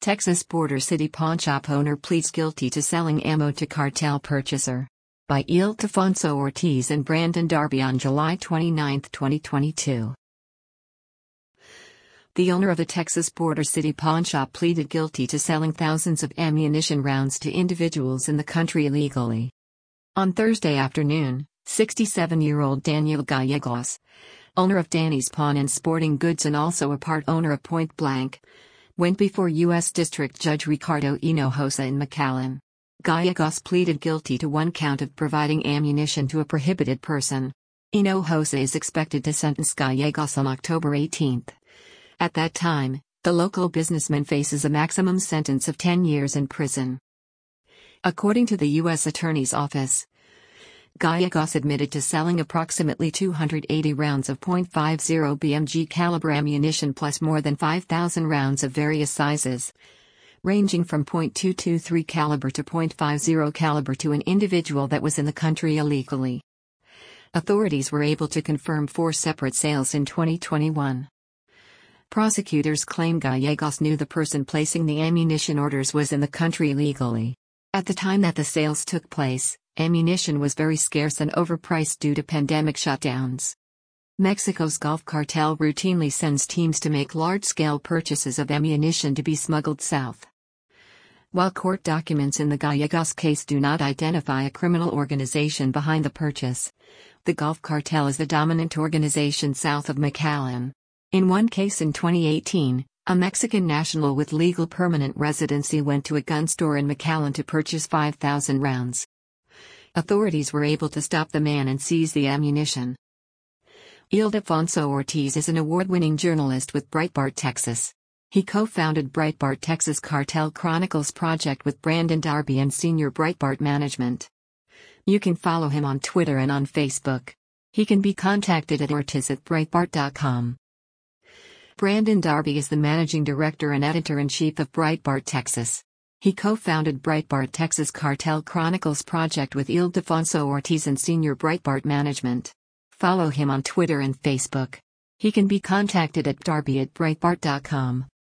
Texas Border City pawnshop owner pleads guilty to selling ammo to cartel purchaser. By Ildefonso Ortiz and Brandon Darby on July 29, 2022. The owner of the Texas Border City pawnshop pleaded guilty to selling thousands of ammunition rounds to individuals in the country illegally. On Thursday afternoon, 67-year-old Daniel Gallegos, owner of Danny's Pawn and Sporting Goods and also a part owner of Point Blank, went before U.S. District Judge Ricardo Hinojosa in McAllen. Gallegos pleaded guilty to one count of providing ammunition to a prohibited person. Hinojosa is expected to sentence Gallegos on October 18. At that time, the local businessman faces a maximum sentence of 10 years in prison. According to the U.S. Attorney's Office, Gallegos admitted to selling approximately 280 rounds of .50 BMG caliber ammunition plus more than 5,000 rounds of various sizes, ranging from .223 caliber to .50 caliber to an individual that was in the country illegally. Authorities were able to confirm 4 separate sales in 2021. Prosecutors claim Gallegos knew the person placing the ammunition orders was in the country illegally. At the time that the sales took place, ammunition was very scarce and overpriced due to pandemic shutdowns. Mexico's Gulf Cartel routinely sends teams to make large-scale purchases of ammunition to be smuggled south. While court documents in the Gallegos case do not identify a criminal organization behind the purchase, the Gulf Cartel is the dominant organization south of McAllen. In one case in 2018, a Mexican national with legal permanent residency went to a gun store in McAllen to purchase 5,000 rounds. Authorities were able to stop the man and seize the ammunition. Ildefonso Ortiz is an award-winning journalist with Breitbart Texas. He co-founded Breitbart Texas Cartel Chronicles project with Brandon Darby and senior Breitbart management. You can follow him on Twitter and on Facebook. He can be contacted at ortiz@breitbart.com. Brandon Darby is the managing director and editor-in-chief of Breitbart Texas. He co-founded Breitbart Texas Cartel Chronicles project with Ildefonso Ortiz and senior Breitbart management. Follow him on Twitter and Facebook. He can be contacted at darby@breitbart.com.